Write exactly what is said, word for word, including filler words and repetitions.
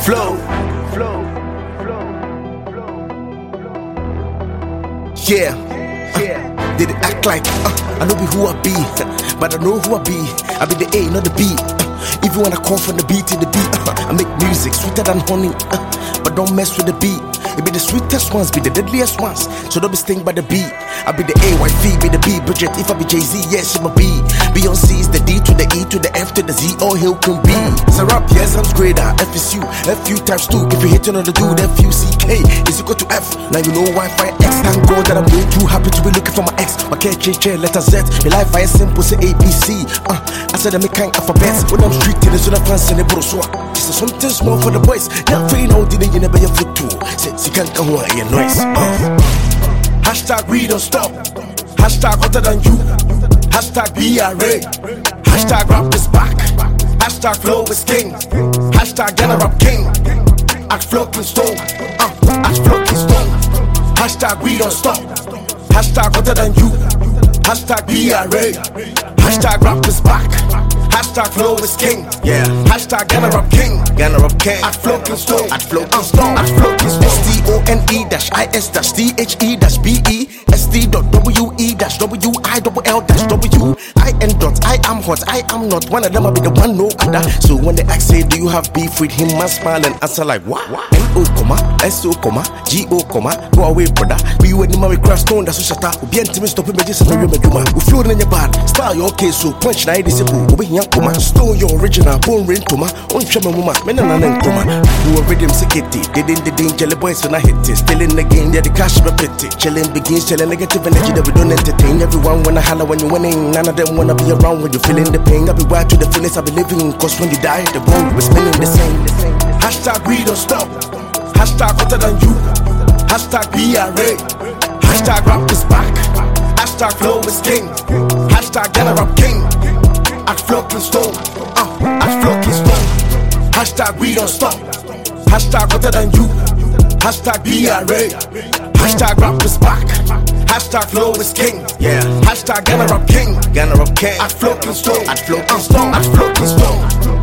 Flow. Yeah, uh, did it act like uh, I know be who I be, but I know who I be. I be the A, not the B. Uh, even when I come from the B to the B, uh, I make music sweeter than honey, uh, but don't mess with the B. It be the sweetest ones, be the deadliest ones, so don't be sting by the B. I be the A Y F, be the B Bridget. If I be Jay-Z, yes, I'm a B. Beyonce is the D to the E to the F to the Z, all Hill can be. It's a rap, yes, I'm grader. F is U, F U times two. If you hit another dude, F U C K is equal to F. Now you know Wi-Fi X. Thank God that I'm way too happy to be looking for my ex. My K J J, letter Z. My life I simple, say A B C. Uh, I said I make kind alphabets. When I'm streeting, it's on the fans and the brosua. This is something small for the boys. Not free, no, didn't you never your foot too. Since you can't come on your noise. Uh. Hashtag we don't stop. Hashtag hotter than you. Hashtag B R A. Hashtag rap is back. Hashtag flow is king. Hashtag get a rap king. Act floating stone. Uh, act floating stone. Hashtag we don't stop. Hashtag hotter than you. Hashtag B R A. Hashtag rap is back. Hashtag flow is king. Yeah. Hashtag get a rap king. Get a rap king. Act floating stone. Act floating stone. Act floating stone. S T O N E dash I S dash T H E dash B E S T dot W E dash W I double L dash W I N dot I am hot. I am not one of them. I'll be the one, no other. So when they ask say, do you have beef with him? Man smile and answer like what? N O comma S O comma G O comma go away, brother. Be with the man with crash stone. That's what shut up. Be intimate. Stop him. Just know you make you man. We floating in your bad. Style your case. So punch na disable. Over here, comma. Stone your original. Bone ring to ma. On shama mama. Men and an comma. Who already security. They didn't the ding jelly boys when I hit it. Still in the game. Yeah, the cash be pity. Chilling begins. Chilling negative energy that we don't entertain. Everyone wanna holler when you're winning. None of them wanna be around when you're feeling the pain. I'll be wild to the feelings I'll be living. Cause when you die, the bone will be spinning the same. Hashtag we don't stop. Hashtag hotter than you. Hashtag B R A. Hashtag rap is back. Hashtag flow is king. Hashtag get a rap king. Act floating stone. Uh, act floating stone. Hashtag we don't stop. Hashtag hotter than you. Hashtag B R A. Hashtag rap is back. Hashtag flow is king. Yeah. Hashtag get a rap king. Get a rap king. Act floating stone. Act floating stone. Act floating stone.